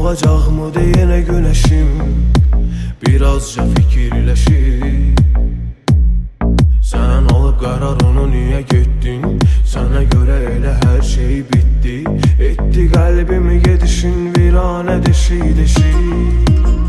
Doğacaqmı deyənə günəşim birazca fikirləşir. Sən alıb qərarını niyə getdin? Sənə görə elə hər şey bitdi. Etdi qəlbimi gedişin viranə deşik.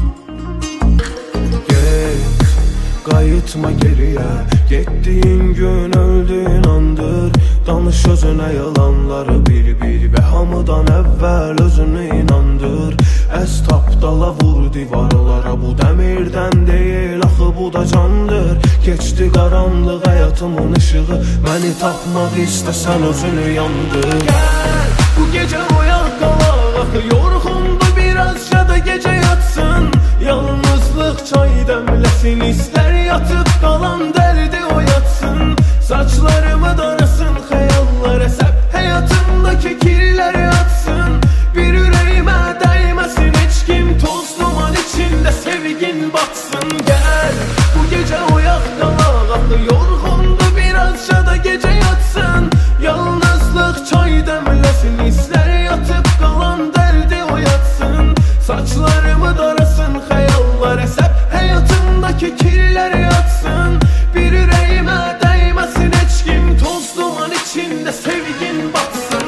Get, qayıtma geriyə. Getdiyin gün öldüyün andır. Danış özünə yalanları bir-bir və hamıdan əvvəl özünü inandır. Əz tapdala vur divarlara, bu dəmirdən deyil, axı bu da candır. Keçdi qaranlıq həyatımın ışığı, məni tapmaq istəsən özünü yandır. Gəl, bu gecə oyaq qalaq, axı yorğundur birazca da gecə yatsın. Yalnızlıq çay dəmləsin, istər yatıb qalan dərdi oyatsın. Saçlarımı darasın, xəyallar əsəb həyatımdakı kirlər yatsın. Bir ürəyimə dəyməsin heç kim, toz duman içində sevgin batsın. Gəl, bu gecə oyaq qalaq, axı yorğundur birazca da gecə yatsın. Yalnızlıq çay dəmləsin, istər yatıb qalan dərdi oyatsın. Saçlarımı darasın, xəyallar əsəb həyatımdakı kirlər yatsın. Bir ürəyimə dəyməsin heç kim, toz duman içində sevgin batsın.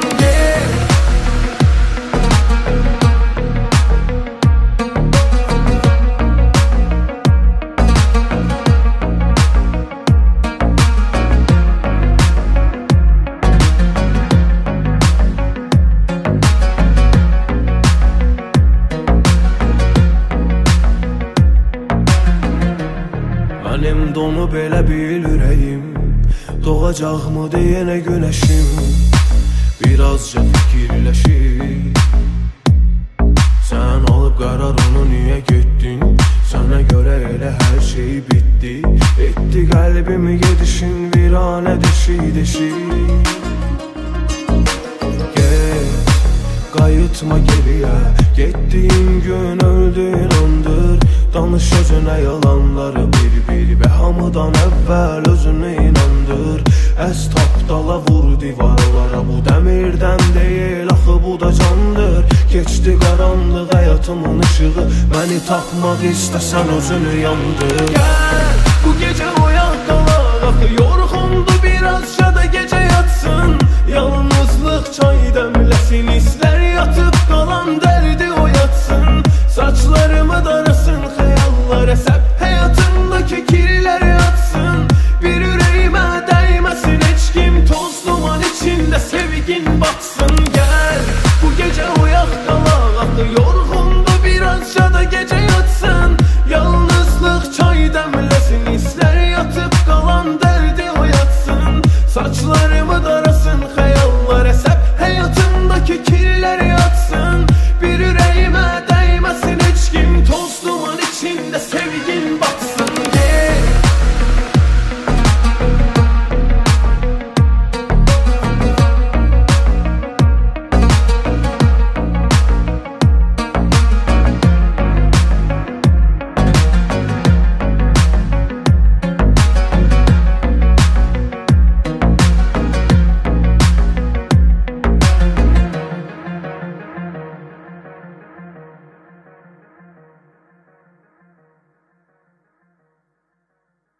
Mənim donub elə bil ürəyim, doğacaqmı deyənə günəşim birazca fikirləşir. Sən alıb qərarını niyə getdin? Sənə görə elə hər şey bitdi. Etdi qəlbimi gedişin viranə deşik. Get, qayıtma geriyə. Getdiyin gün öldüyün andır. Danış özünə yalanları bir-bir və hamıdan əvvəl özünü inandır. Əz tapdala vur divarlara, bu dəmirdən deyil, axı bu da candır. Keçdi qaranlıq həyatımın ışığı, məni tapmaq istəsən özünü yandır. Gəl, bu gecə oyaq qalaq, axı yorğundur